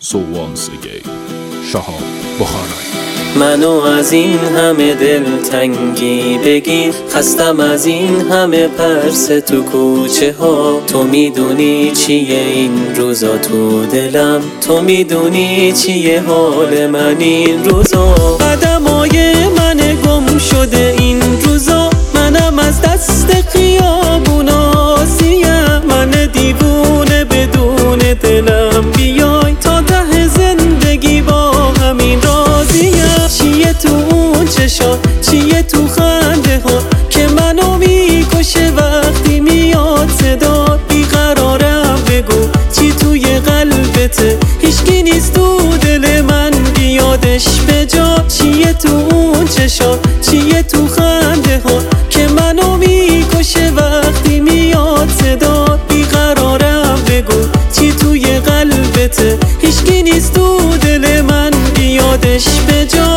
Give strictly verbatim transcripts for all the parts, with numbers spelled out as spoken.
So once again شهاب بخارایی. منو از این همه دلتنگی بگیر، خستم از این همه پرس تو کوچه ها. تو میدونی چیه این روزا تو دلم، تو میدونی چیه حال من این روزا. قدمای من گم شده این روزا، منم از دست خیابونا سیم. من دیوونه بدون دلم، بیای تا ته زندگی با همین راضیم. چیه تو اون چشات، چیه تو خنده ها که منو میکشه وقتی میاد صدا. بیقرارم بگو چی توی قلبته، هیچکی نیست تو دل من بیادش به جا. چیه تو اون چشات، چیه تو خنده ها که منو میکشه وقتی میاد صدا. بیقرارم بگو چی توی قلبته، هیچکی نیست تو دل من بیادش به جا.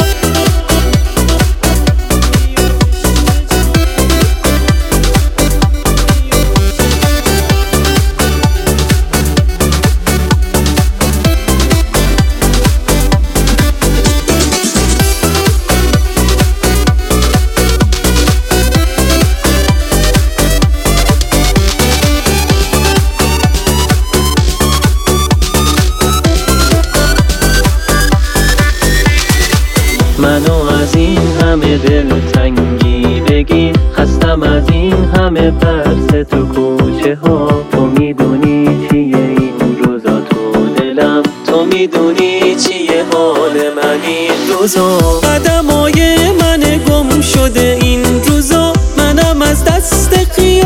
منو از این همه دلتنگی بگیر، خستم از این همه پرس تو کوچه ها. تو میدونی چیه این روزا تو دلم، تو میدونی چیه حال من این روزا. قدمای من گم شده این روزا، منم از دست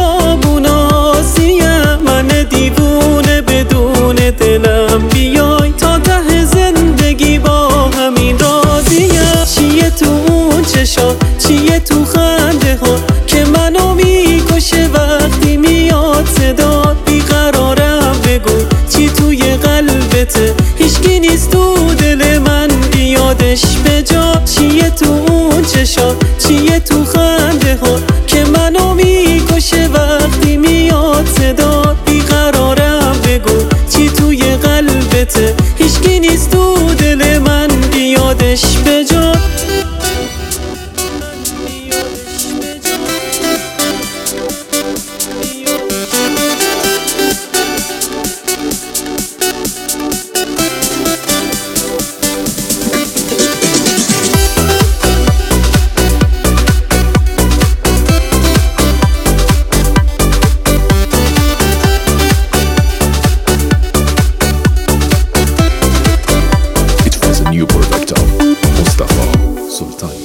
خیابونا سیم. من دیوونه بدون دلم، بیای تا ته زندگی با همین راضیم. چیه تو اون چشات، چیه تو خنده ها که منو میکشه وقتی میاد صدا. بیقرارم بگو چی توی قلبته، هیچکی نیست تو دل من بیادش به جا. چیه تو اون چشات، چیه تو خنده ها که منو میکشه وقتی میاد صدا. بیقرارم بگو چی توی قلبته، هیچکی نیست تو دل من بیادش به جا. New product of Mustafa Sultan.